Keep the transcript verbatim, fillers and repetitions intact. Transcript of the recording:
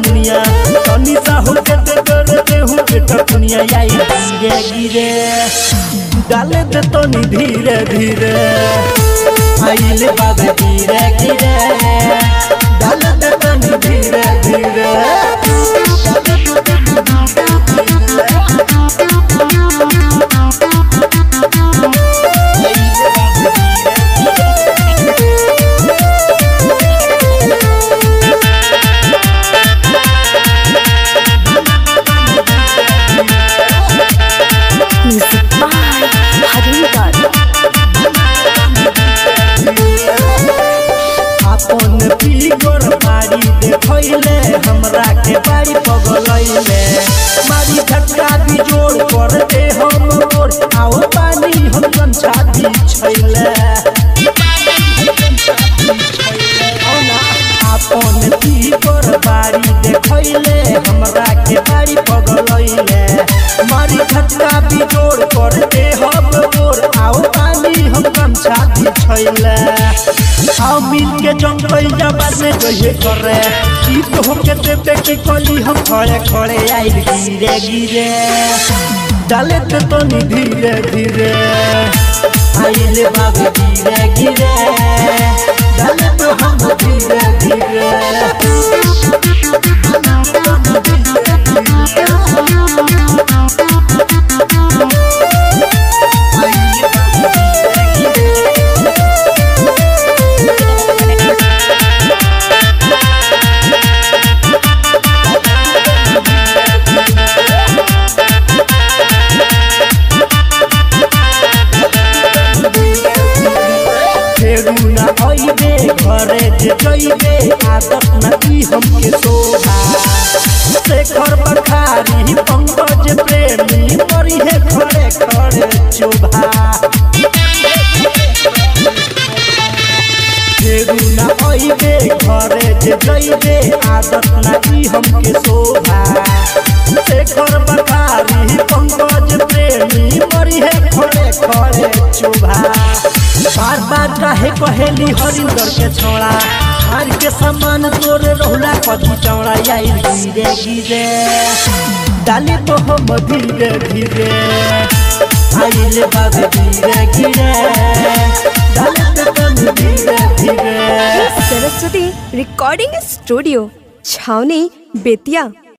जमुनिया तनी सा होके ते करते हूँ बेटा दुनिया आई गिरे गिरे डाले दे तनी धीरे धीरे आइले बाबे गिरे गिरे डाले दे तनी धीरे धीरे अपन फिगर मारी देखैले हमरा के बारी पगलैले मारी झटका भी जोड़ कर दे हम मोर आओ पानी हम गंछा बिछैले अपन फिगर मारी देखैले हमरा के बारी पगलैले मारी झटका भी जोड़ कर दे हम मोर आओ पानी हम गंछा बिछैले आओ मिल के जंगल जबार में गए करे चीत होके देवे की कली हम खड़े खड़े आइल गिरे गिरे डाले ते तनी धीरे धीरे आइले बाबे गिरे गिरे डाले तो हम धीरे धीरे घरे जे जइबे आदत नहीं हमके शोभा शेखर बखारी पंकज प्रेमी मरी है खड़े खड़े चोभा फेरू न अइबे घरे जे जइबे आदत नहीं हमके शोभा शेखर बखारी पंकज प्रेमी मरी है खड़े खड़े चोभा बार बार काहे कहेली हरिंदर के छोड़ा हार के समान तोरे रहुला कथी चौड़ा आई गिरे गिरे डाली तो हम धीरे धीरे आइले बाबे गिरे गिरे डाली तो हम धीरे धीरे। सरस्वती रिकॉर्डिंग स्टूडियो छावनी बेतिया।